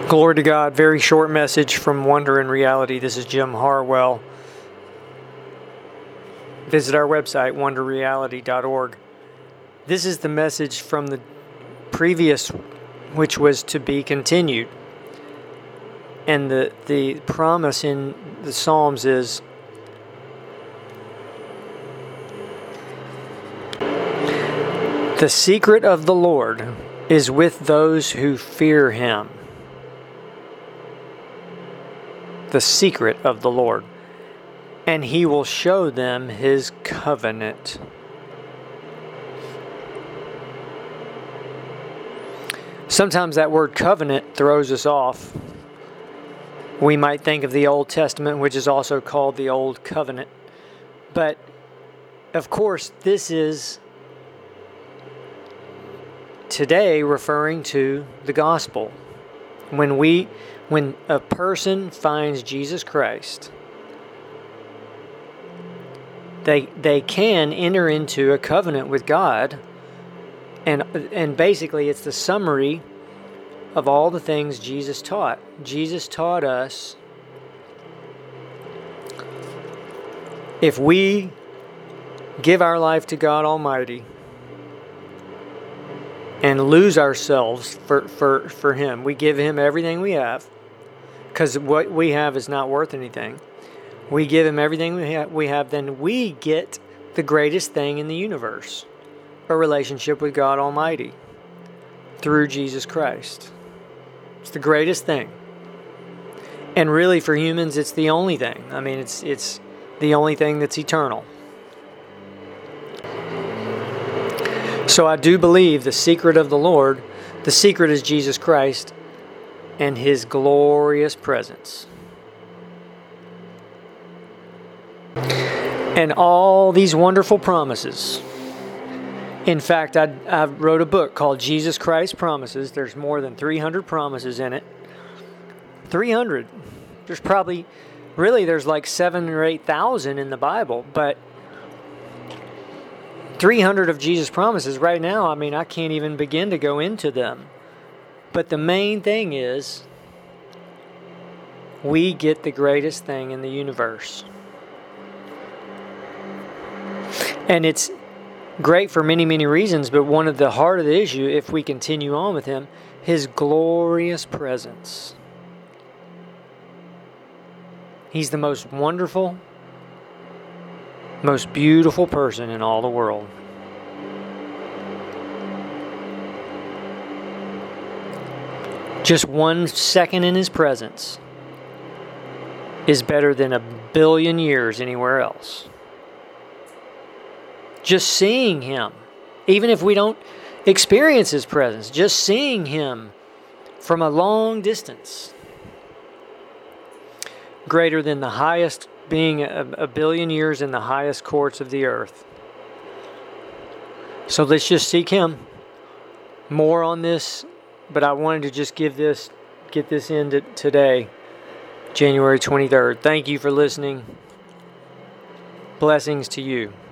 Glory to God. Very short message from Wonder and Reality. This is Jim Harwell. Visit our website, wonderreality.org. This is the message from the previous, which was to be continued. And the promise in the Psalms is, the secret of the Lord is with those who fear Him. The secret of the Lord, and He will show them His covenant. Sometimes that word covenant throws us off. We might think of the Old Testament, which is also called the Old Covenant. But, of course, this is today referring to the gospel. When a person finds Jesus Christ, they can enter into a covenant with God, and basically it's the summary of all the things Jesus taught. Jesus taught us, if we give our life to God Almighty and lose ourselves for Him, we give Him everything we have, because what we have is not worth anything. We give Him everything we have, then we get the greatest thing in the universe, a relationship with God Almighty through Jesus Christ. It's the greatest thing. And really, for humans, it's the only thing. I mean, it's the only thing that's eternal. So I do believe the secret of the Lord, the secret is Jesus Christ and His glorious presence. And all these wonderful promises. In fact, I wrote a book called Jesus Christ Promises. There's more than 300 promises in it. 300. There's probably, really there's like 7,000 or 8,000 in the Bible, but 300 of Jesus' promises right now, I mean, I can't even begin to go into them. But the main thing is, we get the greatest thing in the universe. And it's great for many, many reasons, but one of the heart of the issue, if we continue on with Him, His glorious presence. He's the most wonderful, most beautiful person in all the world. Just 1 second in His presence is better than 1,000,000,000 years anywhere else. Just seeing Him, even if we don't experience His presence, just seeing Him from a long distance, greater than the highest, being 1,000,000,000 years in the highest courts of the earth. So let's just seek Him. More on this, but I wanted to just get this in today, January 23rd. Thank you for listening. Blessings to you.